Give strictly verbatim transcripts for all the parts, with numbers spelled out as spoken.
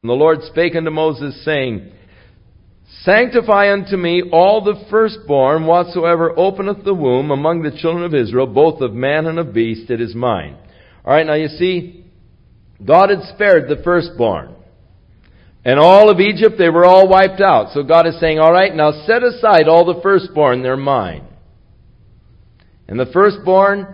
And the Lord spake unto Moses, saying, Sanctify unto me all the firstborn whatsoever openeth the womb among the children of Israel, both of man and of beast, it is mine. All right, now you see, God had spared the firstborn. And all of Egypt, they were all wiped out. So God is saying, all right, now set aside all the firstborn, they're mine. And the firstborn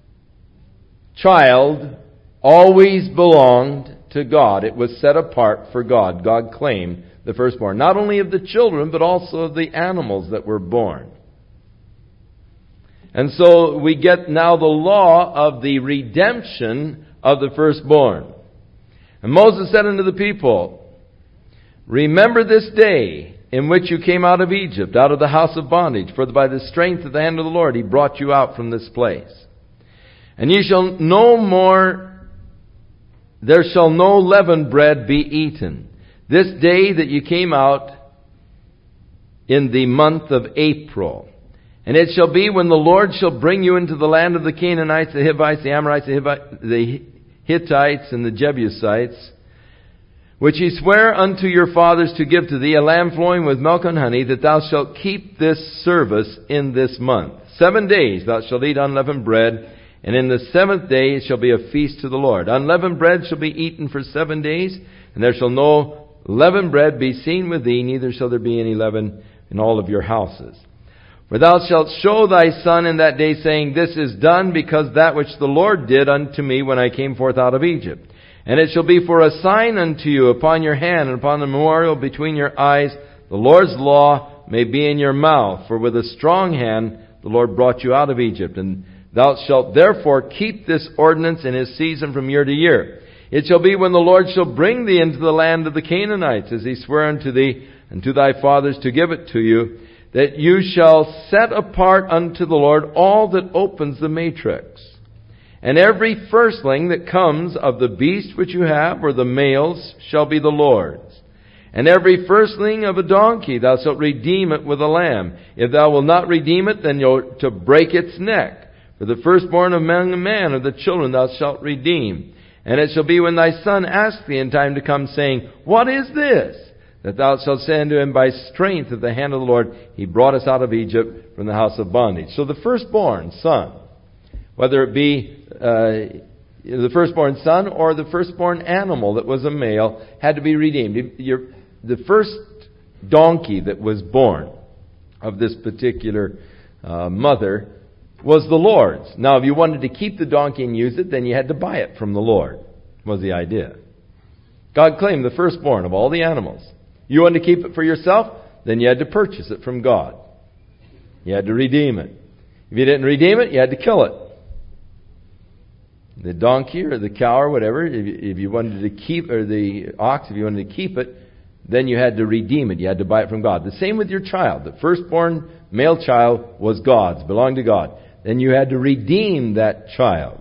child always belonged to God. It was set apart for God. God claimed the firstborn, not only of the children, but also of the animals that were born. And so we get now the law of the redemption of the firstborn. And Moses said unto the people, Remember this day in which you came out of Egypt, out of the house of bondage, for by the strength of the hand of the Lord He brought you out from this place. And ye shall no more, there shall no leavened bread be eaten. This day that you came out in the month of April. And it shall be when the Lord shall bring you into the land of the Canaanites, the Hivites, the Amorites, the, Hivites, the Hittites, and the Jebusites, which He sware unto your fathers to give to thee, a lamb flowing with milk and honey, that thou shalt keep this service in this month. Seven days thou shalt eat unleavened bread, and in the seventh day it shall be a feast to the Lord. Unleavened bread shall be eaten for seven days, and there shall no leavened bread be seen with thee, neither shall there be any leaven in all of your houses. For thou shalt show thy son in that day, saying, This is done because that which the Lord did unto me when I came forth out of Egypt. And it shall be for a sign unto you upon your hand and upon the memorial between your eyes. The Lord's law may be in your mouth. For with a strong hand the Lord brought you out of Egypt. And thou shalt therefore keep this ordinance in his season from year to year. It shall be when the Lord shall bring thee into the land of the Canaanites, as He sware unto thee and to thy fathers to give it to you, that you shall set apart unto the Lord all that opens the matrix. And every firstling that comes of the beast which you have, or the males, shall be the Lord's. And every firstling of a donkey thou shalt redeem it with a lamb. If thou wilt not redeem it, then you're to break its neck. For the firstborn among a man of the children thou shalt redeem. And it shall be when thy son ask thee in time to come, saying, What is this? That thou shalt say unto him, By strength of the hand of the Lord He brought us out of Egypt from the house of bondage. So the firstborn son, whether it be uh, the firstborn son or the firstborn animal that was a male, had to be redeemed. Your, the first donkey that was born of this particular uh, mother was the Lord's. Now, if you wanted to keep the donkey and use it, then you had to buy it from the Lord, was the idea. God claimed the firstborn of all the animals. You wanted to keep it for yourself, then you had to purchase it from God. You had to redeem it. If you didn't redeem it, you had to kill it. The donkey or the cow or whatever, if you, if you wanted to keep, or the ox, if you wanted to keep it, then you had to redeem it. You had to buy it from God. The same with your child. The firstborn male child was God's, belonged to God. Then you had to redeem that child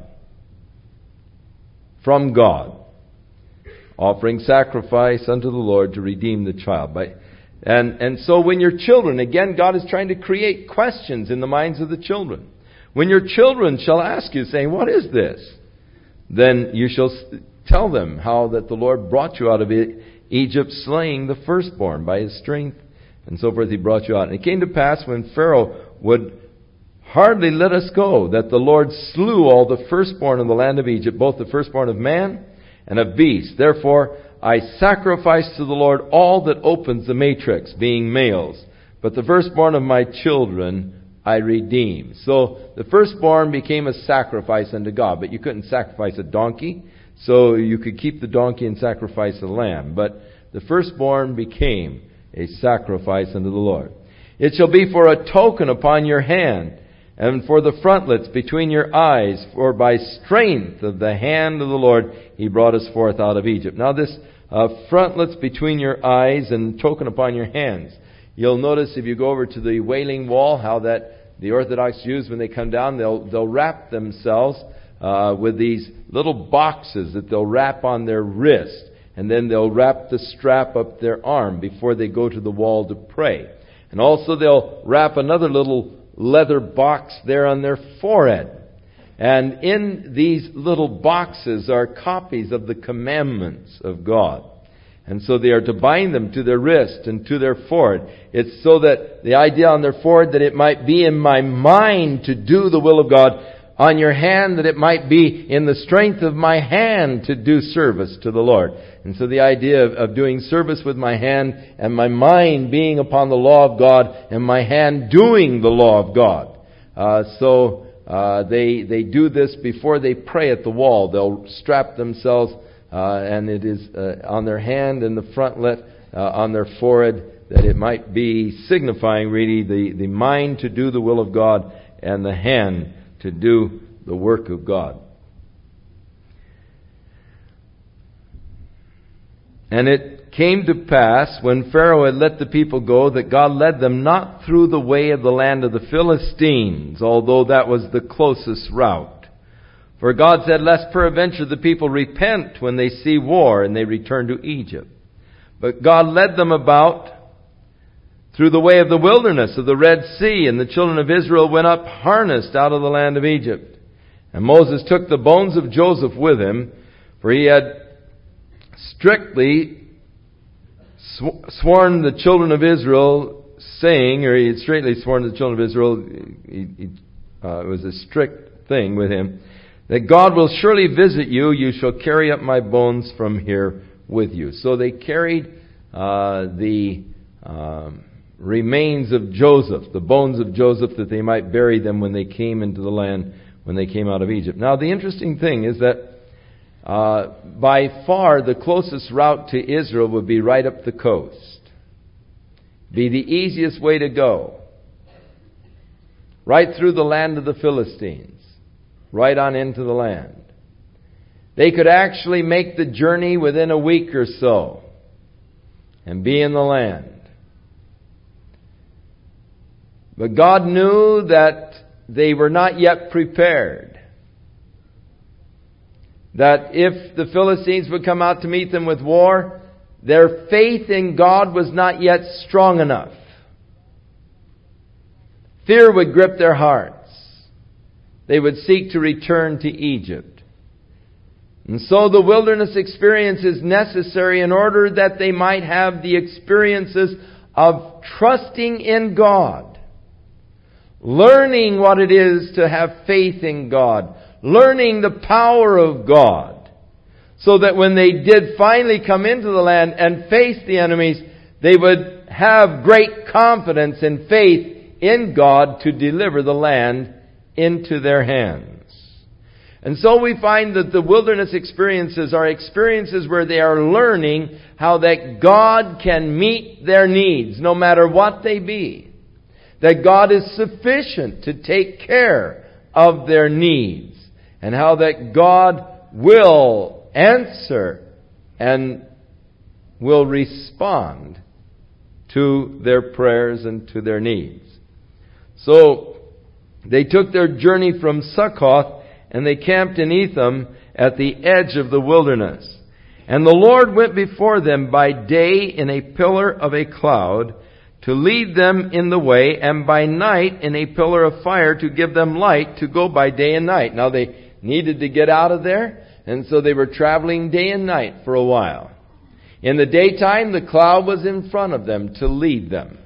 from God, offering sacrifice unto the Lord to redeem the child. By, and, and so when your children, again, God is trying to create questions in the minds of the children. When your children shall ask you, saying, What is this? Then you shall tell them how that the Lord brought you out of Egypt, slaying the firstborn by His strength, and so forth He brought you out. And it came to pass, when Pharaoh would hardly let us go, that the Lord slew all the firstborn in the land of Egypt, both the firstborn of man and of beast. Therefore I sacrifice to the Lord all that opens the matrix, being males. But the firstborn of my children I redeem. So the firstborn became a sacrifice unto God. But you couldn't sacrifice a donkey, so you could keep the donkey and sacrifice a lamb. But the firstborn became a sacrifice unto the Lord. It shall be for a token upon your hand, and for the frontlets between your eyes, for by strength of the hand of the Lord He brought us forth out of Egypt. Now this uh, frontlets between your eyes and token upon your hands. You'll notice if you go over to the Wailing Wall, how that the Orthodox Jews, when they come down, they'll they'll wrap themselves uh, with these little boxes that they'll wrap on their wrist, and then they'll wrap the strap up their arm before they go to the wall to pray. And also they'll wrap another little leather box there on their forehead. And in these little boxes are copies of the commandments of God. And so they are to bind them to their wrist and to their forehead. It's so that the idea on their forehead that it might be in my mind to do the will of God. On your hand that it might be in the strength of my hand to do service to the Lord. And so the idea of, of doing service with my hand and my mind being upon the law of God and my hand doing the law of God. Uh, so uh, they they do this before they pray at the wall. They'll strap themselves uh, and it is uh, on their hand and the frontlet uh, on their forehead, that it might be signifying really the, the mind to do the will of God and the hand to do the work of God. And it came to pass, when Pharaoh had let the people go, that God led them not through the way of the land of the Philistines, although that was the closest route. For God said, lest peradventure the people repent when they see war, and they return to Egypt. But God led them about through the way of the wilderness of the Red Sea, and the children of Israel went up harnessed out of the land of Egypt. And Moses took the bones of Joseph with him, for he had strictly sw- sworn the children of Israel, saying, or he had straightly sworn to the children of Israel, he, he, uh, it was a strict thing with him, that God will surely visit you, you shall carry up my bones from here with you. So they carried uh, the um, remains of Joseph, the bones of Joseph, that they might bury them when they came into the land, when they came out of Egypt. Now the interesting thing is that uh, by far the closest route to Israel would be right up the coast. Be the easiest way to go. Right through the land of the Philistines. Right on into the land. They could actually make the journey within a week or so and be in the land. But God knew that they were not yet prepared. That if the Philistines would come out to meet them with war, their faith in God was not yet strong enough. Fear would grip their hearts. They would seek to return to Egypt. And so the wilderness experience is necessary in order that they might have the experiences of trusting in God. Learning what it is to have faith in God. Learning the power of God. So that when they did finally come into the land and face the enemies, they would have great confidence and faith in God to deliver the land into their hands. And so we find that the wilderness experiences are experiences where they are learning how that God can meet their needs, no matter what they be. That God is sufficient to take care of their needs. And how that God will answer and will respond to their prayers and to their needs. So, they took their journey from Succoth, and they camped in Etham at the edge of the wilderness. And the Lord went before them by day in a pillar of a cloud to lead them in the way, and by night in a pillar of fire to give them light to go by day and night. Now they needed to get out of there, and so they were traveling day and night for a while. In the daytime, the cloud was in front of them to lead them.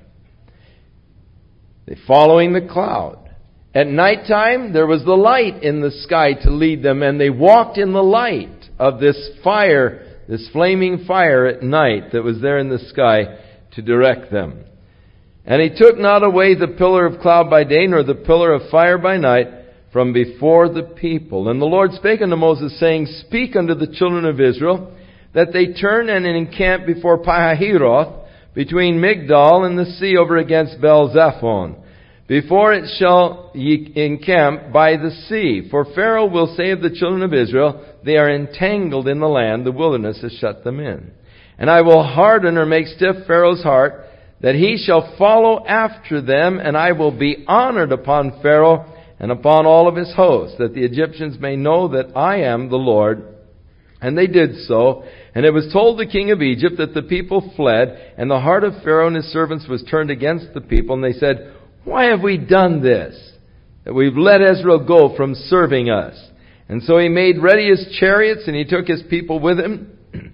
They following the cloud. At nighttime, there was the light in the sky to lead them, and they walked in the light of this fire, this flaming fire at night that was there in the sky to direct them. And he took not away the pillar of cloud by day, nor the pillar of fire by night from before the people. And the Lord spake unto Moses, saying, Speak unto the children of Israel, that they turn and encamp before Pihahiroth, between Migdol and the sea over against Baal-zephon. Before it shall ye encamp by the sea. For Pharaoh will say of the children of Israel, They are entangled in the land, the wilderness has shut them in. And I will harden or make stiff Pharaoh's heart, that he shall follow after them, and I will be honored upon Pharaoh and upon all of his hosts, that the Egyptians may know that I am the Lord. And they did so. And it was told the king of Egypt that the people fled, and the heart of Pharaoh and his servants was turned against the people, and they said, Why have we done this, that we've let Israel go from serving us? And so he made ready his chariots, and he took his people with him.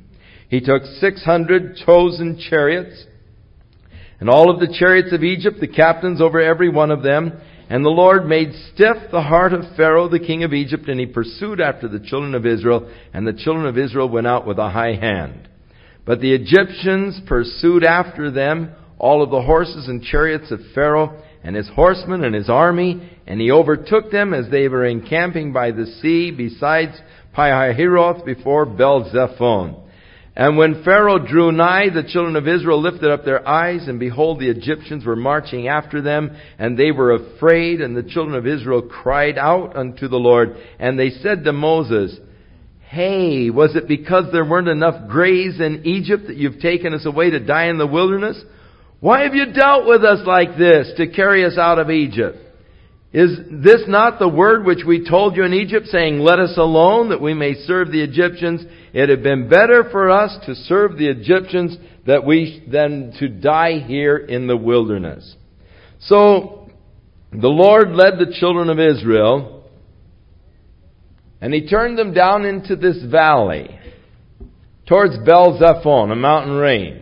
He took six hundred chosen chariots, and all of the chariots of Egypt, the captains over every one of them. And the Lord made stiff the heart of Pharaoh, the king of Egypt, and he pursued after the children of Israel, and the children of Israel went out with a high hand. But the Egyptians pursued after them all of the horses and chariots of Pharaoh, and his horsemen and his army, and he overtook them as they were encamping by the sea, besides Pi-hahiroth before Baal-zephon. And when Pharaoh drew nigh, the children of Israel lifted up their eyes, and behold, the Egyptians were marching after them, and they were afraid, and the children of Israel cried out unto the Lord. And they said to Moses, Hey, was it because there weren't enough graves in Egypt that you've taken us away to die in the wilderness? Why have you dealt with us like this to carry us out of Egypt? Is this not the word which we told you in Egypt, saying, Let us alone, that we may serve the Egyptians? It had been better for us to serve the Egyptians that we than to die here in the wilderness. So the Lord led the children of Israel, and He turned them down into this valley, towards Baal-zephon, a mountain range.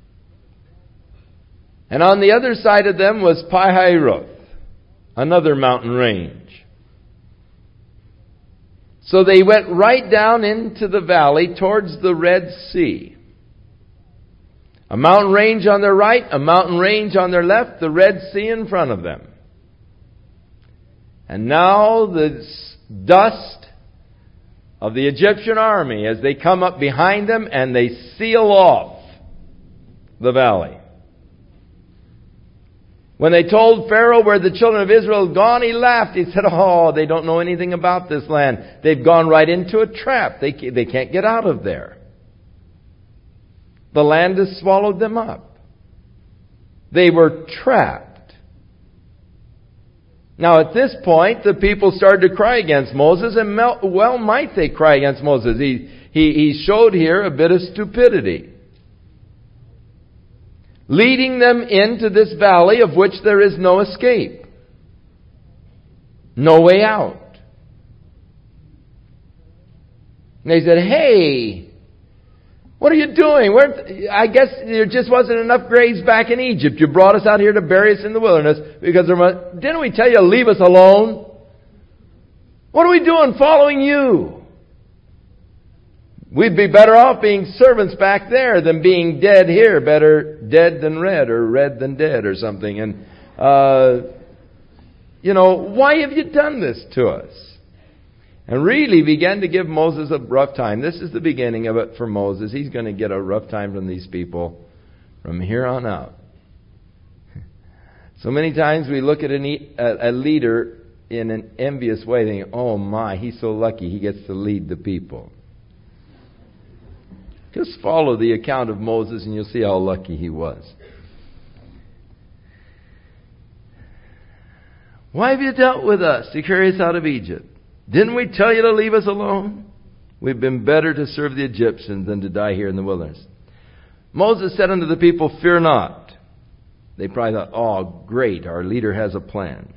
And on the other side of them was Pi-hahiroth, another mountain range. So they went right down into the valley towards the Red Sea. A mountain range on their right, a mountain range on their left, the Red Sea in front of them. And now the dust of the Egyptian army as they come up behind them and they seal off the valley. When they told Pharaoh where the children of Israel had gone, he laughed. He said, Oh, they don't know anything about this land. They've gone right into a trap. They, they can't get out of there. The land has swallowed them up. They were trapped. Now at this point, the people started to cry against Moses, and well might they cry against Moses. He, he, he showed here a bit of stupidity, leading them into this valley of which there is no escape, no way out. And they said, Hey, what are you doing? Where, I guess there just wasn't enough graves back in Egypt. You brought us out here to bury us in the wilderness because there was, didn't we tell you to leave us alone? What are we doing following you? We'd be better off being servants back there than being dead here. Better dead than red, or red than dead, or something. And, uh, you know, why have you done this to us? And really began to give Moses a rough time. This is the beginning of it for Moses. He's going to get a rough time from these people from here on out. So many times we look at a leader in an envious way, thinking, oh my, he's so lucky he gets to lead the people. Just follow the account of Moses and you'll see how lucky he was. Why have you dealt with us to carry us out of Egypt? Didn't we tell you to leave us alone? We've been better to serve the Egyptians than to die here in the wilderness. Moses said unto the people, Fear not. They probably thought, oh, great, our leader has a plan.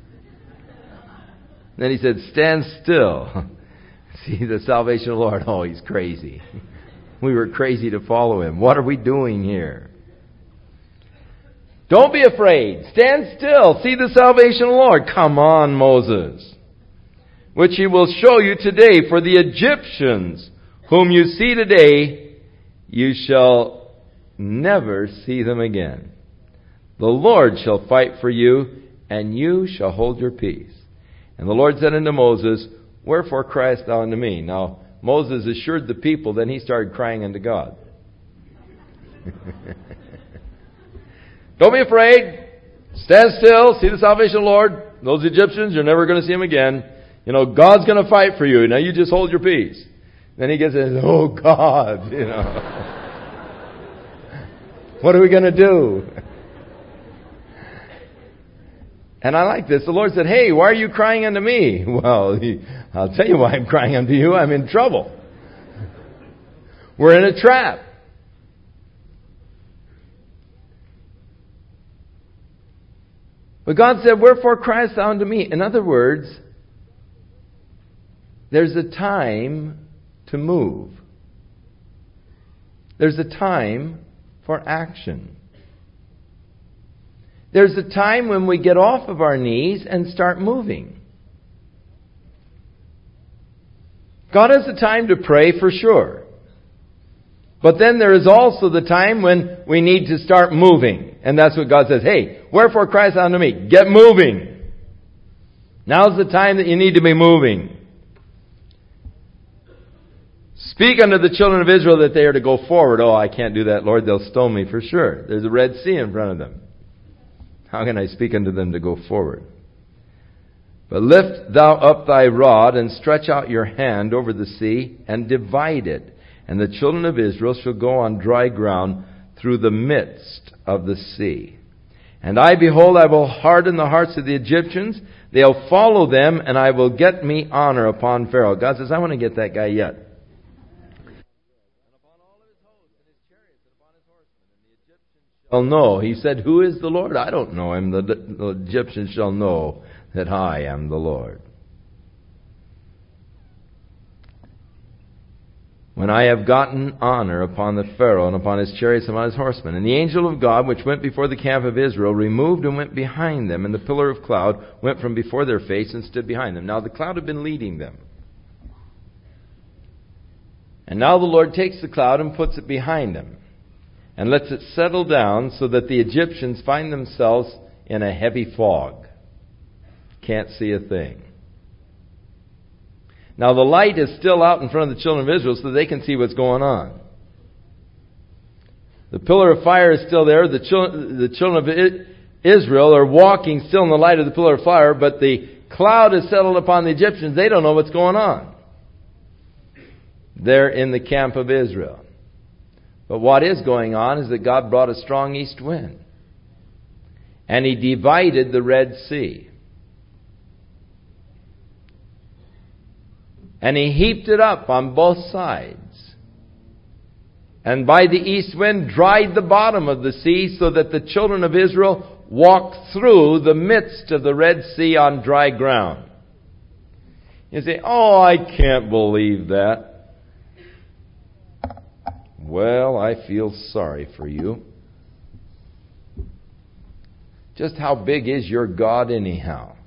Then he said, Stand still. See the salvation of the Lord. Oh, he's crazy. We were crazy to follow him. What are we doing here? Don't be afraid. Stand still. See the salvation of the Lord. Come on, Moses. Which he will show you today. For the Egyptians whom you see today, you shall never see them again. The Lord shall fight for you, and you shall hold your peace. And the Lord said unto Moses, Wherefore criest thou unto me? Now, Moses assured the people, then he started crying unto God. Don't be afraid. Stand still. See the salvation of the Lord. Those Egyptians, you're never going to see them again. You know, God's going to fight for you. Now you just hold your peace. Then he gets in, oh God, you know. What are we going to do? And I like this. The Lord said, hey, why are you crying unto me? Well, he, I'll tell you why I'm crying unto you. I'm in trouble. We're in a trap. But God said, Wherefore criest thou unto me? In other words, there's a time to move. There's a time for action. There's a time when we get off of our knees and start moving. God has a time to pray for sure. But then there is also the time when we need to start moving. And that's what God says, hey, wherefore cries unto me, get moving. Now's the time that you need to be moving. Speak unto the children of Israel that they are to go forward. Oh, I can't do that, Lord. They'll stone me for sure. There's a Red Sea in front of them. How can I speak unto them to go forward? But lift thou up thy rod and stretch out your hand over the sea and divide it. And the children of Israel shall go on dry ground through the midst of the sea. And I, behold, I will harden the hearts of the Egyptians. They'll follow them, and I will get me honor upon Pharaoh. God says, I want to get that guy yet. Shall know. He said, who is the Lord? I don't know him. The, the Egyptians shall know that I am the Lord. When I have gotten honor upon the Pharaoh and upon his chariots and upon his horsemen. And the angel of God, which went before the camp of Israel, removed and went behind them. And the pillar of cloud went from before their face and stood behind them. Now the cloud had been leading them. And now the Lord takes the cloud and puts it behind them. And lets it settle down so that the Egyptians find themselves in a heavy fog. Can't see a thing. Now the light is still out in front of the children of Israel so they can see what's going on. The pillar of fire is still there. The children, the children of Israel are walking still in the light of the pillar of fire, but the cloud is settled upon the Egyptians. They don't know what's going on. They're in the camp of Israel. But what is going on is that God brought a strong east wind. And He divided the Red Sea. And He heaped it up on both sides. And by the east wind dried the bottom of the sea so that the children of Israel walked through the midst of the Red Sea on dry ground. You say, oh, I can't believe that. Well, I feel sorry for you. Just how big is your God anyhow?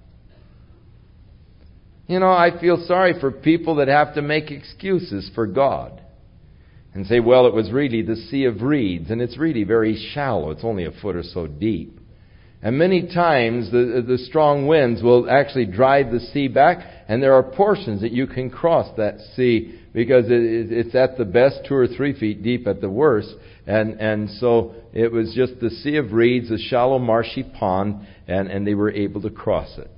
You know, I feel sorry for people that have to make excuses for God. And say, well, it was really the Sea of Reeds, and it's really very shallow. It's only a foot or so deep. And many times the, the strong winds will actually drive the sea back, and there are portions that you can cross that sea because it, it's at the best two or three feet deep at the worst. And, and so it was just the Sea of Reeds, a shallow marshy pond, and, and they were able to cross it.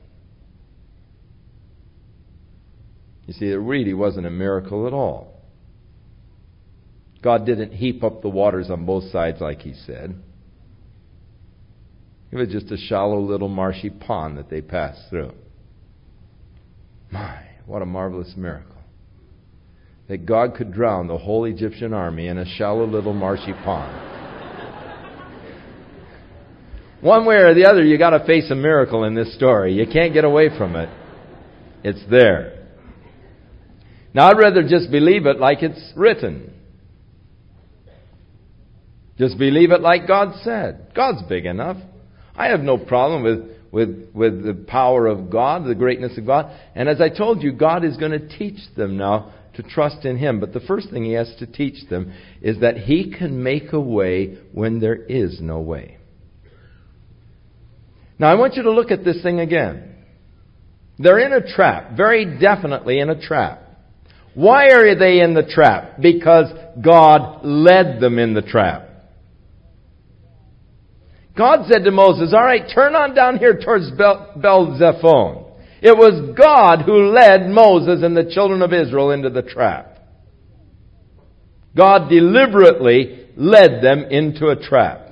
You see, it really wasn't a miracle at all. God didn't heap up the waters on both sides like He said. It was just a shallow little marshy pond that they passed through. My, what a marvelous miracle. That God could drown the whole Egyptian army in a shallow little marshy pond. One way or the other, you got to face a miracle in this story. You can't get away from it. It's there. Now, I'd rather just believe it like it's written. Just believe it like God said. God's big enough. I have no problem with, with, with the power of God, the greatness of God. And as I told you, God is going to teach them now to trust in Him. But the first thing He has to teach them is that He can make a way when there is no way. Now, I want you to look at this thing again. They're in a trap, very definitely in a trap. Why are they in the trap? Because God led them in the trap. God said to Moses, all right, turn on down here towards Baal-zephon. It was God who led Moses and the children of Israel into the trap. God deliberately led them into a trap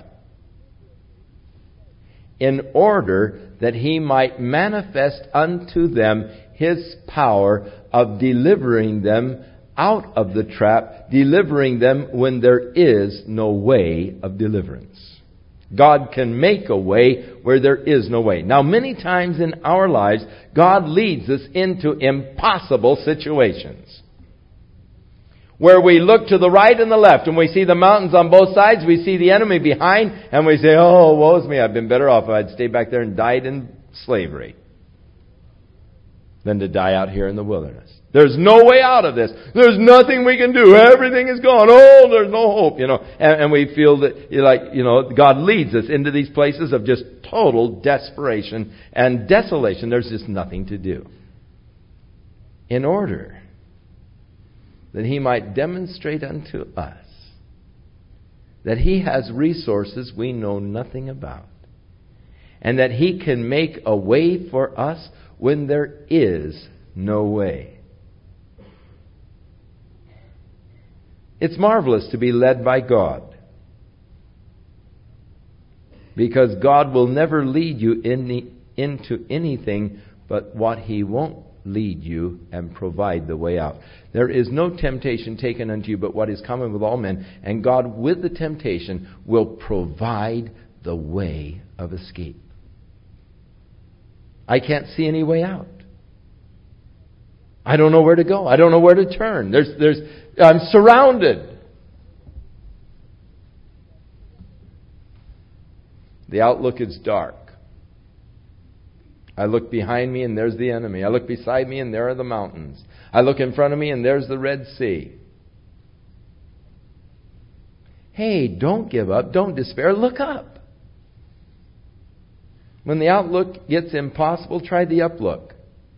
in order that He might manifest unto them His power of delivering them out of the trap, delivering them when there is no way of deliverance. God can make a way where there is no way. Now, many times in our lives, God leads us into impossible situations. where we look to the right and the left and we see the mountains on both sides, we see the enemy behind, and we say, oh, woe's me, I've been better off if I'd stayed back there and died in slavery than to die out here in the wilderness. There's no way out of this. There's nothing we can do. Everything is gone. Oh, there's no hope, you know. And, and we feel that, like, you know, God leads us into these places of just total desperation and desolation. There's just nothing to do. In order that He might demonstrate unto us that He has resources we know nothing about, and that He can make a way for us when there is no way. It's marvelous to be led by God, because God will never lead you in the, into anything but what He won't lead you and provide the way out. There is no temptation taken unto you but what is common with all men, and God with the temptation will provide the way of escape. I can't see any way out. I don't know where to go. I don't know where to turn. There's, there's, I'm surrounded. The outlook is dark. I look behind me and there's the enemy. I look beside me and there are the mountains. I look in front of me and there's the Red Sea. Hey, don't give up. Don't despair. Look up. When the outlook gets impossible, try the uplook.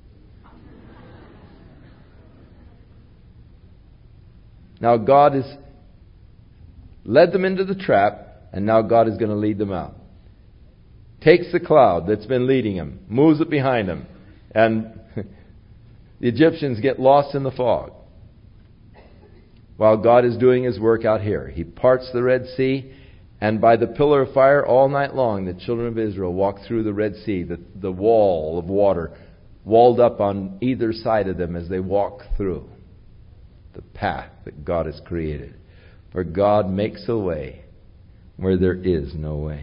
Now God has led them into the trap, and now God is going to lead them out. Takes the cloud that's been leading them, moves it behind them, and the Egyptians get lost in the fog while God is doing His work out here. He parts the Red Sea, and by the pillar of fire all night long, the children of Israel walk through the Red Sea, the, the wall of water walled up on either side of them as they walk through the path that God has created. For God makes a way where there is no way.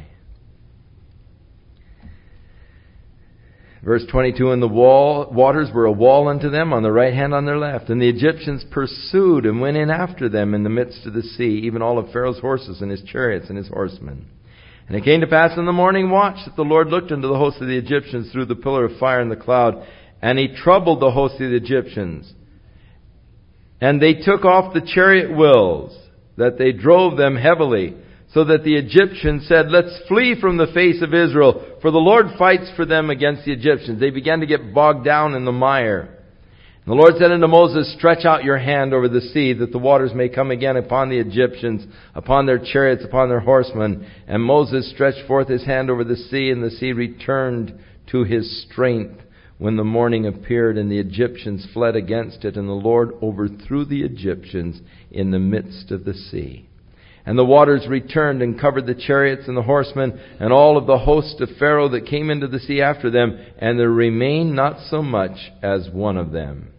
Verse twenty-two, and the wall, waters were a wall unto them on the right hand, on their left. And the Egyptians pursued and went in after them in the midst of the sea, even all of Pharaoh's horses and his chariots and his horsemen. And it came to pass in the morning watch that the Lord looked unto the host of the Egyptians through the pillar of fire and the cloud, and He troubled the host of the Egyptians. And they took off the chariot wheels, that they drove them heavily, so that the Egyptians said, let's flee from the face of Israel, for the Lord fights for them against the Egyptians. They began to get bogged down in the mire. And the Lord said unto Moses, stretch out your hand over the sea, that the waters may come again upon the Egyptians, upon their chariots, upon their horsemen. And Moses stretched forth his hand over the sea, and the sea returned to his strength when the morning appeared, and the Egyptians fled against it, and the Lord overthrew the Egyptians in the midst of the sea. And the waters returned and covered the chariots and the horsemen and all of the host of Pharaoh that came into the sea after them, and there remained not so much as one of them.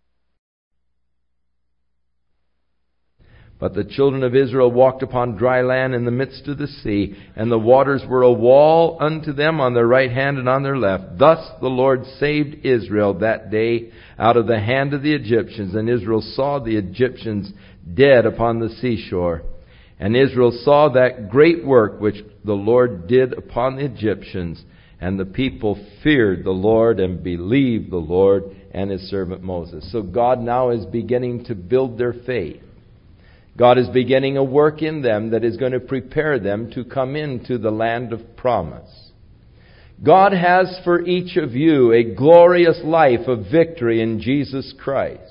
But the children of Israel walked upon dry land in the midst of the sea, and the waters were a wall unto them on their right hand and on their left. Thus the Lord saved Israel that day out of the hand of the Egyptians. And Israel saw the Egyptians dead upon the seashore. And Israel saw that great work which the Lord did upon the Egyptians. And the people feared the Lord and believed the Lord and His servant Moses. So God now is beginning to build their faith. God is beginning a work in them that is going to prepare them to come into the land of promise. God has for each of you a glorious life of victory in Jesus Christ.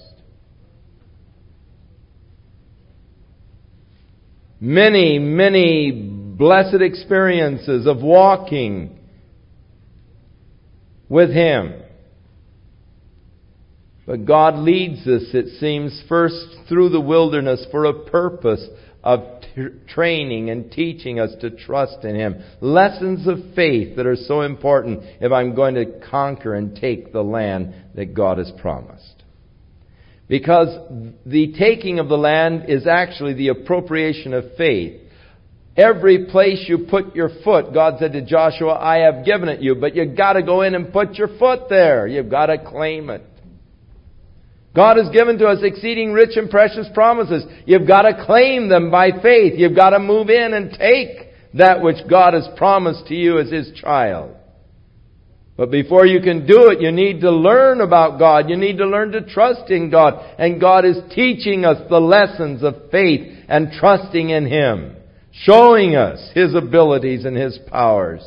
Many, many blessed experiences of walking with Him. But God leads us, it seems, first through the wilderness for a purpose of t- training and teaching us to trust in Him. Lessons of faith that are so important if I'm going to conquer and take the land that God has promised. Because the taking of the land is actually the appropriation of faith. Every place you put your foot, God said to Joshua, I have given it you, but you've got to go in and put your foot there. You've got to claim it. God has given to us exceeding rich and precious promises. You've got to claim them by faith. You've got to move in and take that which God has promised to you as His child. But before you can do it, you need to learn about God. You need to learn to trust in God. And God is teaching us the lessons of faith and trusting in Him, showing us His abilities and His powers.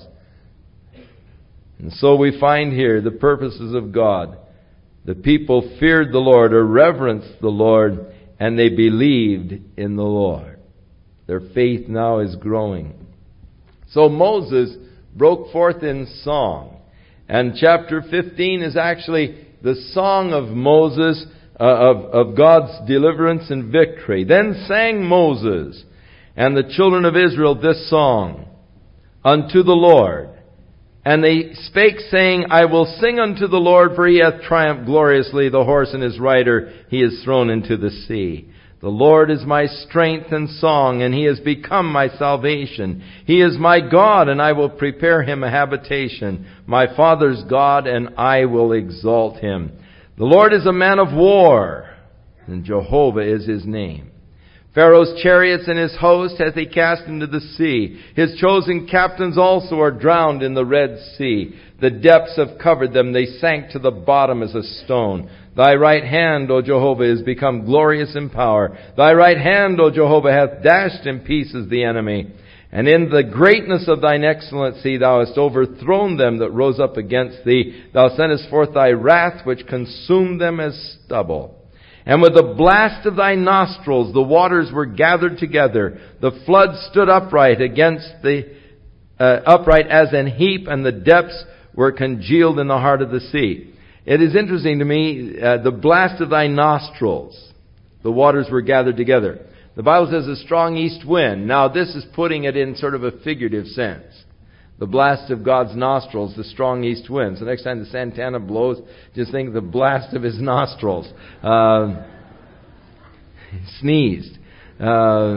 And so we find here the purposes of God. The people feared the Lord, or reverenced the Lord, and they believed in the Lord. Their faith now is growing. So Moses broke forth in song. And chapter fifteen is actually the song of Moses, uh, of, of God's deliverance and victory. Then sang Moses and the children of Israel this song unto the Lord. And they spake, saying, I will sing unto the Lord, for He hath triumphed gloriously. The horse and his rider He is thrown into the sea. The Lord is my strength and song, and He has become my salvation. He is my God, and I will prepare Him a habitation. My father's God, and I will exalt Him. The Lord is a man of war, and Jehovah is His name. Pharaoh's chariots and his host hath He cast into the sea. His chosen captains also are drowned in the Red Sea. The depths have covered them. They sank to the bottom as a stone. Thy right hand, O Jehovah, is become glorious in power. Thy right hand, O Jehovah, hath dashed in pieces the enemy. And in the greatness of Thine excellency Thou hast overthrown them that rose up against Thee. Thou sentest forth Thy wrath, which consumed them as stubble. And with the blast of Thy nostrils the waters were gathered together. The flood stood upright against the uh, upright as an heap, and the depths were congealed in the heart of the sea. It is interesting to me, uh, the blast of Thy nostrils, the waters were gathered together. The Bible says a strong east wind. Now this is putting it in sort of a figurative sense. The blast of God's nostrils, the strong east wind. So next time the Santana blows, just think of the blast of His nostrils. Uh, sneezed. Uh,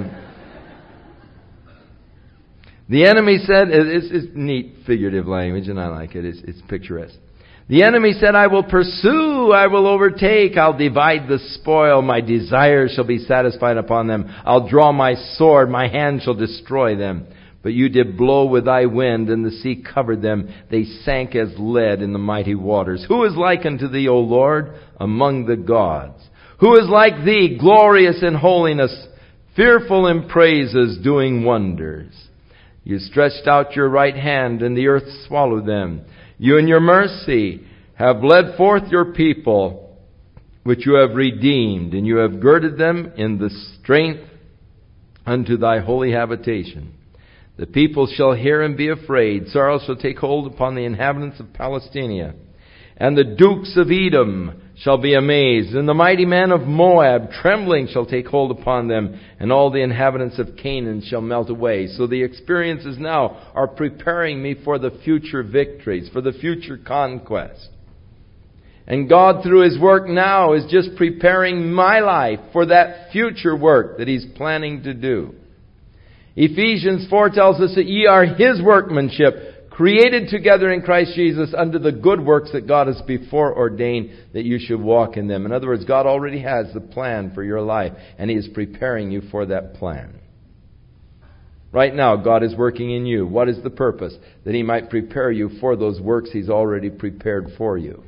the enemy said, it's, it's neat figurative language, and I like it. It's, it's picturesque. The enemy said, I will pursue, I will overtake, I'll divide the spoil, my desires shall be satisfied upon them. I'll draw my sword, my hand shall destroy them. But You did blow with Thy wind, and the sea covered them. They sank as lead in the mighty waters. Who is like unto Thee, O Lord, among the gods? Who is like Thee, glorious in holiness, fearful in praises, doing wonders? You stretched out Your right hand, and the earth swallowed them. You in Your mercy have led forth Your people, which You have redeemed, and You have girded them in the strength unto Thy holy habitation. The people shall hear and be afraid. Sorrow shall take hold upon the inhabitants of Palestina. And the dukes of Edom shall be amazed. And the mighty men of Moab, trembling, shall take hold upon them. And all the inhabitants of Canaan shall melt away. So the experiences now are preparing me for the future victories, for the future conquest. And God, through His work now, is just preparing my life for that future work that He's planning to do. Ephesians four tells us that ye are His workmanship, created together in Christ Jesus unto the good works that God has before ordained that you should walk in them. In other words, God already has the plan for your life, and He is preparing you for that plan. Right now, God is working in you. What is the purpose? That He might prepare you for those works He's already prepared for you.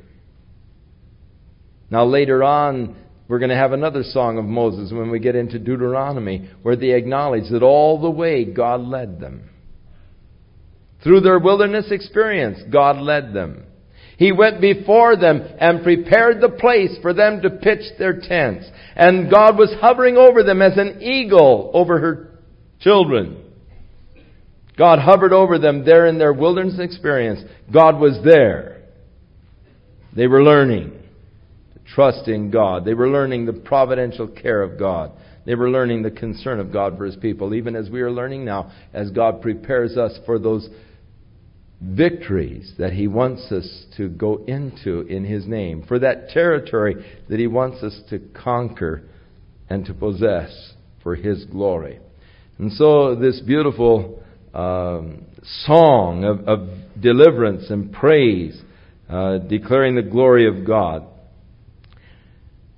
Now later on, we're going to have another song of Moses when we get into Deuteronomy, where they acknowledge that all the way God led them. Through their wilderness experience, God led them. He went before them and prepared the place for them to pitch their tents. And God was hovering over them as an eagle over her children. God hovered over them there in their wilderness experience. God was there. They were learning. Trust in God. They were learning the providential care of God. They were learning the concern of God for His people, even as we are learning now, as God prepares us for those victories that He wants us to go into in His name, for that territory that He wants us to conquer and to possess for His glory. And so this beautiful um, song of, of deliverance and praise, uh, declaring the glory of God.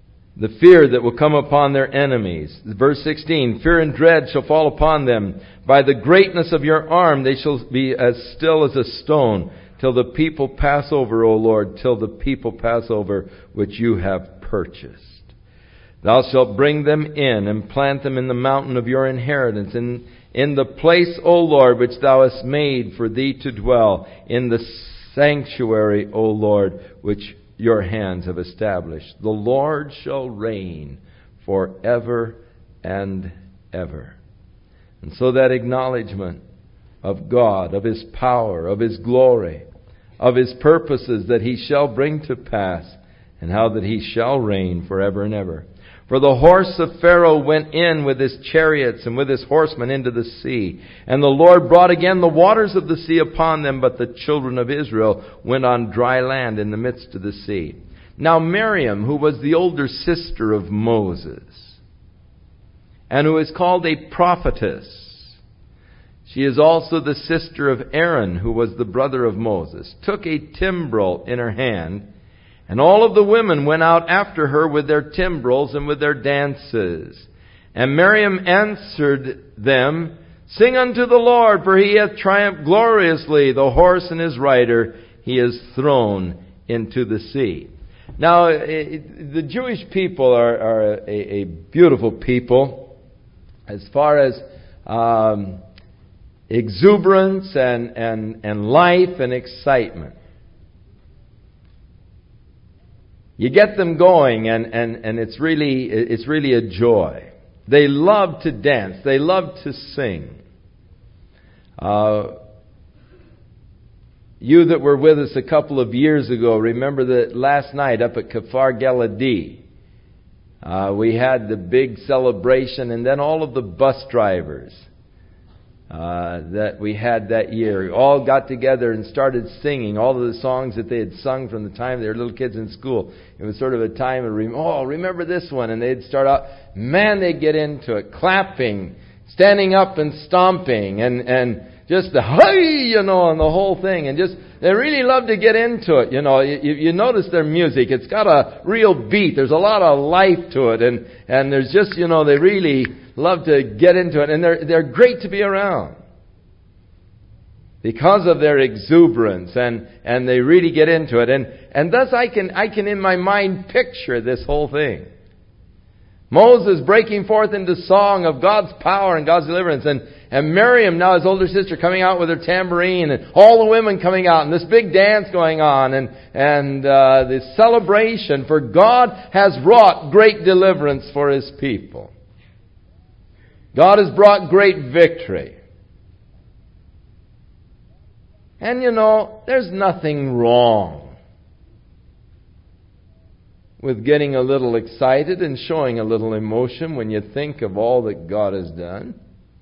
the fear that will come upon their enemies. Verse sixteen, fear and dread shall fall upon them. By the greatness of your arm they shall be as still as a stone, till the people pass over, O Lord, till the people pass over which you have purchased. Thou shalt bring them in and plant them in the mountain of your inheritance, in, in the place, O Lord, which thou hast made for thee to dwell, in the sanctuary, O Lord, which your hands have established. The Lord shall reign forever and ever. And so that acknowledgement of God, of His power, of His glory, of His purposes that He shall bring to pass, and how that He shall reign forever and ever. For the horse of Pharaoh went in with his chariots and with his horsemen into the sea. And the Lord brought again the waters of the sea upon them, but the children of Israel went on dry land in the midst of the sea. Now Miriam, who was the older sister of Moses, and who is called a prophetess, she is also the sister of Aaron, who was the brother of Moses, took a timbrel in her hand, and all of the women went out after her with their timbrels and with their dances. And Miriam answered them, Sing unto the Lord, for He hath triumphed gloriously. The horse and his rider He has thrown into the sea. Now, it, the Jewish people are, are a, a beautiful people as far as um, exuberance and, and, and life and excitement. You get them going, and, and, and it's really it's really a joy. They love to dance. They love to sing. Uh, you that were with us a couple of years ago, remember that last night up at Kfar Galilee, uh, we had the big celebration, and then all of the bus drivers Uh, that we had that year all got together and started singing all of the songs that they had sung from the time they were little kids in school. It was sort of a time of, oh, remember this one? And they'd start out, man, they'd get into it, clapping, standing up and stomping, and, and just the, hey, you know, and the whole thing. And just, they really love to get into it. You know, you, you notice their music. It's got a real beat. There's a lot of life to it. And, and there's just, you know, they really love to get into it, and they're they're great to be around because of their exuberance, and and they really get into it, and and thus I can I can in my mind picture this whole thing. Moses breaking forth into song of God's power and God's deliverance, and and Miriam, now his older sister, coming out with her tambourine, and all the women coming out, and this big dance going on, and and uh, this celebration, for God has wrought great deliverance for His people. God has brought great victory. And you know, there's nothing wrong with getting a little excited and showing a little emotion when you think of all that God has done.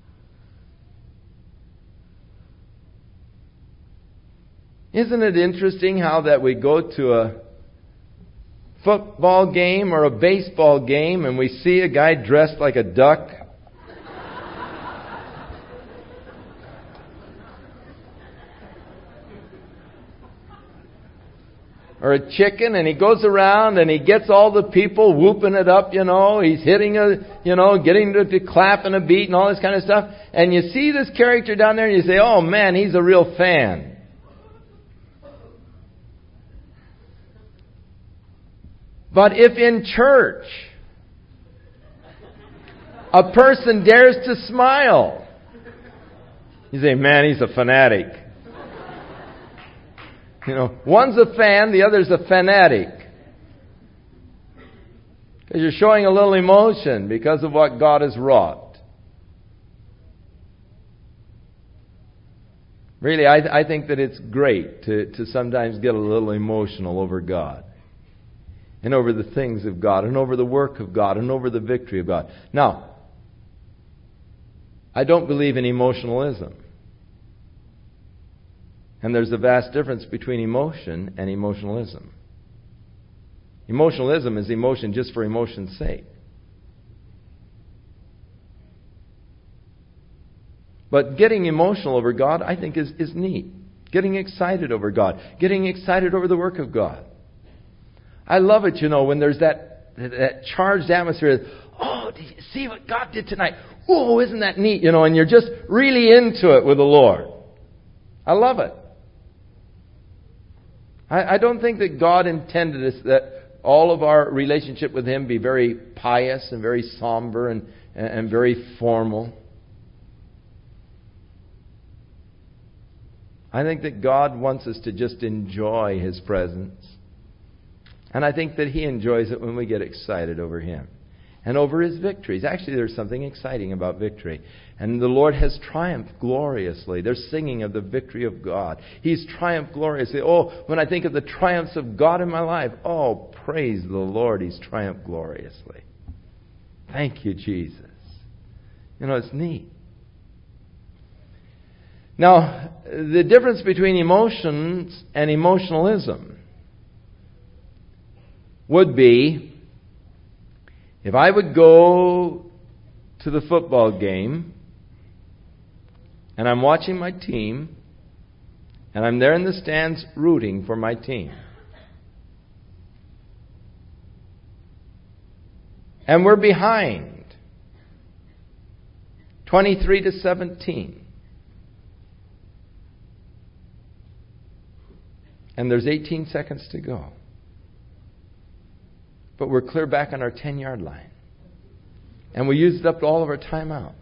Isn't it interesting how that we go to a football game or a baseball game and we see a guy dressed like a duck? Or a chicken, and he goes around and he gets all the people whooping it up, you know. He's hitting a, you know, getting to, to clap and a beat and all this kind of stuff. And you see this character down there and you say, oh man, he's a real fan. But if in church a person dares to smile, you say, man, he's a fanatic. You know, one's a fan, the other's a fanatic. Because you're showing a little emotion because of what God has wrought. Really, I, I think that it's great to, to sometimes get a little emotional over God. And over the things of God, and over the work of God, and over the victory of God. Now, I don't believe in emotionalism. And there's a vast difference between emotion and emotionalism. Emotionalism is emotion just for emotion's sake. But getting emotional over God, I think, is, is neat. Getting excited over God. Getting excited over the work of God. I love it, you know, when there's that that charged atmosphere. Oh, did you see what God did tonight? Oh, isn't that neat? You know, and you're just really into it with the Lord. I love it. I, I don't think that God intended us that all of our relationship with Him be very pious and very somber and, and very formal. I think that God wants us to just enjoy His presence. And I think that He enjoys it when we get excited over Him and over His victories. Actually, there's something exciting about victory. And the Lord has triumphed gloriously. They're singing of the victory of God. He's triumphed gloriously. Oh, when I think of the triumphs of God in my life, oh, praise the Lord, He's triumphed gloriously. Thank you, Jesus. You know, it's neat. Now, the difference between emotions and emotionalism would be if I would go to the football game and I'm watching my team and I'm there in the stands rooting for my team. And we're behind twenty-three to seventeen. And there's eighteen seconds to go. But we're clear back on our ten-yard line. And we used up all of our timeouts.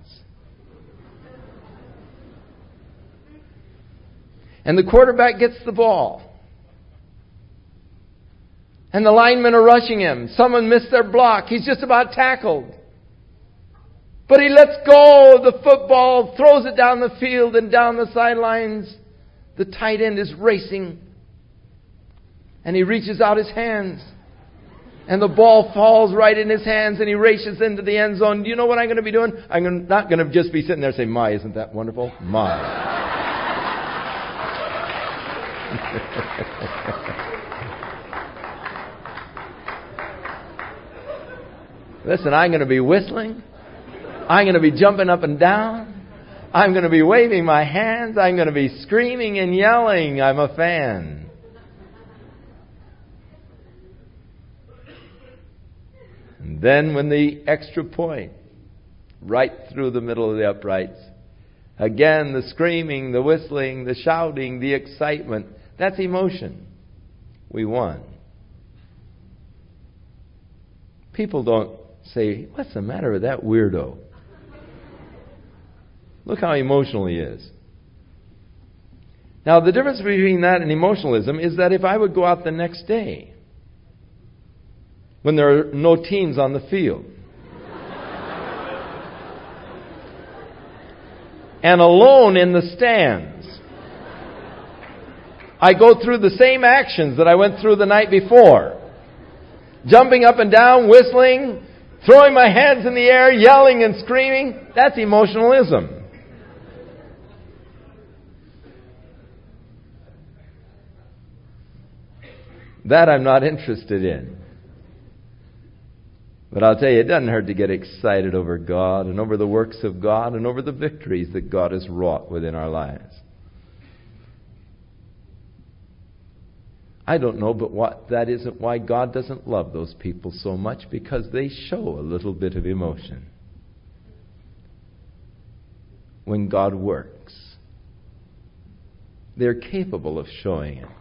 And the quarterback gets the ball. And the linemen are rushing him. Someone missed their block. He's just about tackled. But he lets go of the football, throws it down the field and down the sidelines. The tight end is racing. And he reaches out his hands. And the ball falls right in his hands and he races into the end zone. Do you know what I'm going to be doing? I'm not going to just be sitting there saying, my, isn't that wonderful? My. Listen, I'm going to be whistling. I'm going to be jumping up and down. I'm going to be waving my hands. I'm going to be screaming and yelling. I'm a fan. And then when the extra point, right through the middle of the uprights, again the screaming, the whistling, the shouting, the excitement, that's emotion. We won. People don't say, what's the matter with that weirdo? Look how emotional he is. Now, the difference between that and emotionalism is that if I would go out the next day, when there are no teams on the field, and alone in the stands, I go through the same actions that I went through the night before. Jumping up and down, whistling, throwing my hands in the air, yelling and screaming. That's emotionalism. That I'm not interested in. But I'll tell you, it doesn't hurt to get excited over God and over the works of God and over the victories that God has wrought within our lives. I don't know, but what that isn't why God doesn't love those people so much, because they show a little bit of emotion when God works. They're capable of showing it.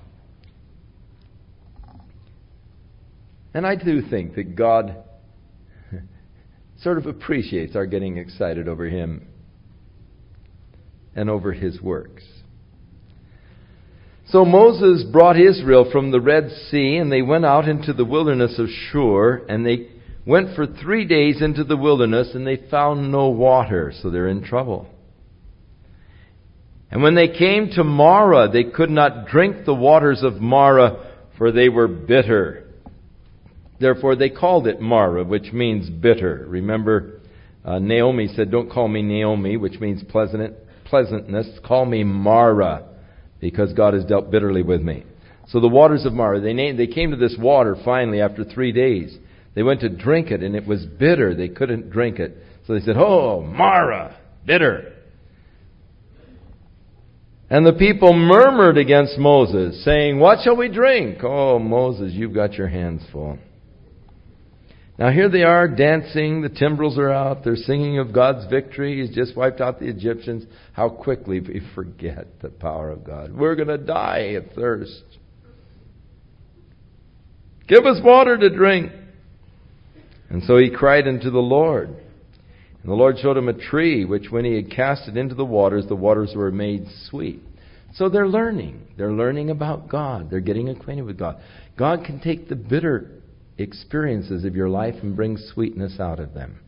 And I do think that God sort of appreciates our getting excited over Him and over His works. So Moses brought Israel from the Red Sea, and they went out into the wilderness of Shur, and they went for three days into the wilderness, and they found no water, so they're in trouble. And when they came to Marah, they could not drink the waters of Marah, for they were bitter. Therefore they called it Marah, which means bitter. Remember, uh, Naomi said, don't call me Naomi, which means pleasant, pleasantness. Call me Marah, because God has dealt bitterly with me. So the waters of Marah, they, named, they came to this water finally after three days. They went to drink it, and it was bitter. They couldn't drink it. So they said, oh, Marah, bitter. And the people murmured against Moses, saying, what shall we drink? Oh, Moses, you've got your hands full. Now here they are dancing, the timbrels are out, they're singing of God's victory. He's just wiped out the Egyptians. How quickly we forget the power of God. We're going to die of thirst. Give us water to drink. And so he cried unto the Lord. And the Lord showed him a tree, which when he had cast it into the waters, the waters were made sweet. So they're learning. They're learning about God. They're getting acquainted with God. God can take the bitter experiences of your life and bring sweetness out of them.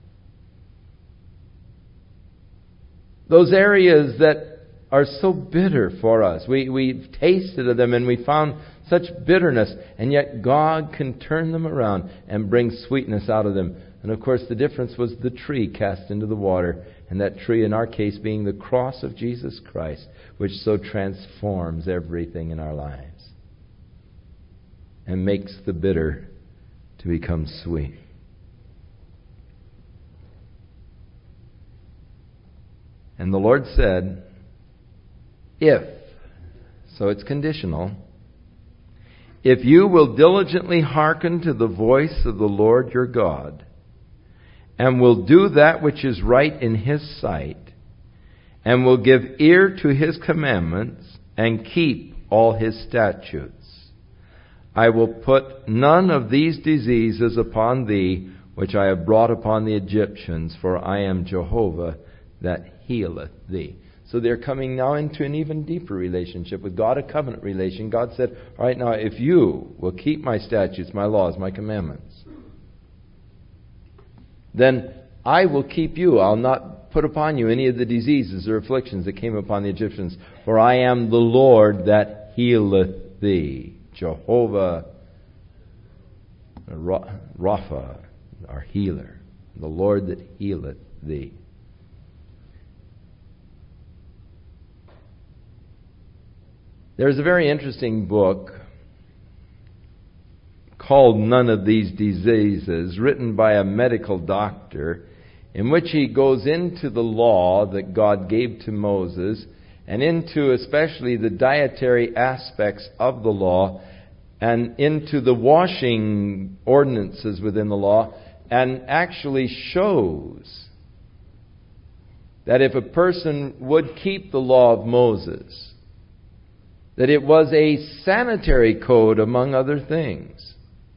Those areas that are so bitter for us, we, we've tasted of them and we found such bitterness, and yet God can turn them around and bring sweetness out of them. And of course the difference was the tree cast into the water, and that tree in our case being the cross of Jesus Christ, which so transforms everything in our lives and makes the bitter to become sweet. And the Lord said, if, so it's conditional, if you will diligently hearken to the voice of the Lord your God, and will do that which is right in His sight, and will give ear to His commandments, and keep all His statutes, I will put none of these diseases upon thee, which I have brought upon the Egyptians, for I am Jehovah that healeth thee. So they're coming now into an even deeper relationship with God, a covenant relation. God said, all right, now if you will keep my statutes, my laws, my commandments, then I will keep you. I'll not put upon you any of the diseases or afflictions that came upon the Egyptians, for I am the Lord that healeth thee. Jehovah Rapha, our healer, the Lord that healeth thee. There's a very interesting book called None of These Diseases, written by a medical doctor, in which he goes into the law that God gave to Moses and into especially the dietary aspects of the law and into the washing ordinances within the law, and actually shows that if a person would keep the law of Moses, that it was a sanitary code among other things.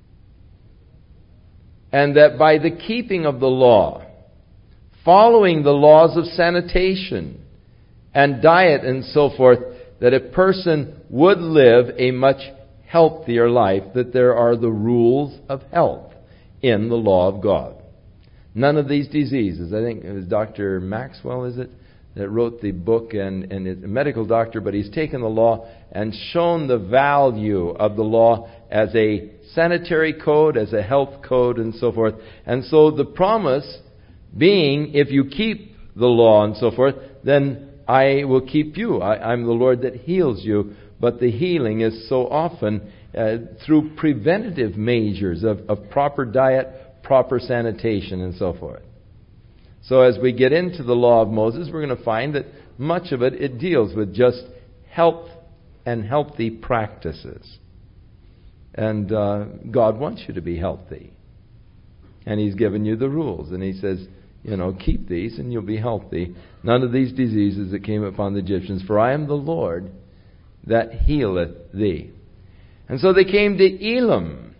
And that by the keeping of the law, following the laws of sanitation and diet and so forth, that a person would live a much healthier life, that there are the rules of health in the law of God. None of these diseases. I think it was Doctor Maxwell, is it, that wrote the book, and, and is a medical doctor, but he's taken the law and shown the value of the law as a sanitary code, as a health code, and so forth. And so the promise being, if you keep the law and so forth, then I will keep you. I, I'm the Lord that heals you. But the healing is so often uh, through preventative measures of, of proper diet, proper sanitation, and so forth. So as we get into the law of Moses, we're going to find that much of it, it deals with just health and healthy practices. And uh, God wants you to be healthy. And He's given you the rules. And He says, you know, keep these and you'll be healthy. None of these diseases that came upon the Egyptians, for I am the Lord that healeth thee. And so they came to Elim,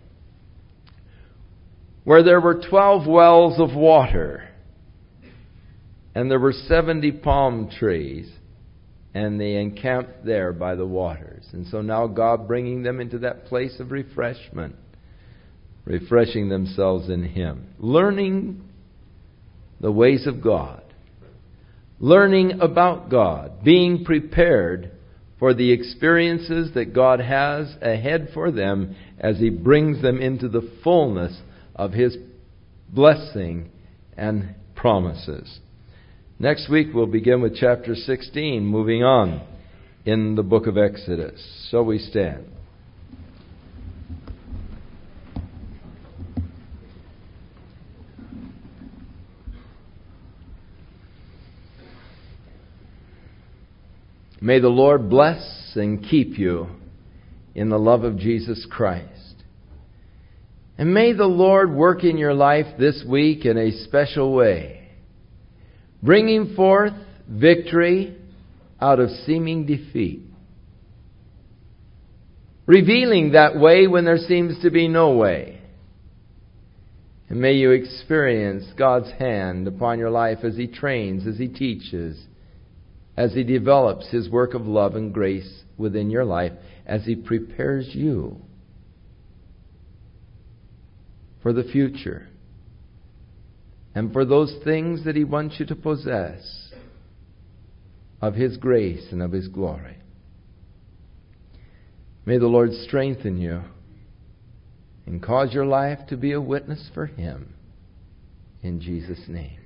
where there were twelve wells of water. And there were seventy palm trees, and they encamped there by the waters. And so now God bringing them into that place of refreshment, refreshing themselves in Him, learning the ways of God, learning about God, being prepared for the experiences that God has ahead for them as He brings them into the fullness of His blessing and promises. Next week we'll begin with chapter sixteen, moving on in the book of Exodus. Shall we stand? May the Lord bless and keep you in the love of Jesus Christ. And may the Lord work in your life this week in a special way, bringing forth victory out of seeming defeat, revealing that way when there seems to be no way. And may you experience God's hand upon your life as He trains, as He teaches, as He develops His work of love and grace within your life, as He prepares you for the future and for those things that He wants you to possess of His grace and of His glory. May the Lord strengthen you and cause your life to be a witness for Him. In Jesus' name.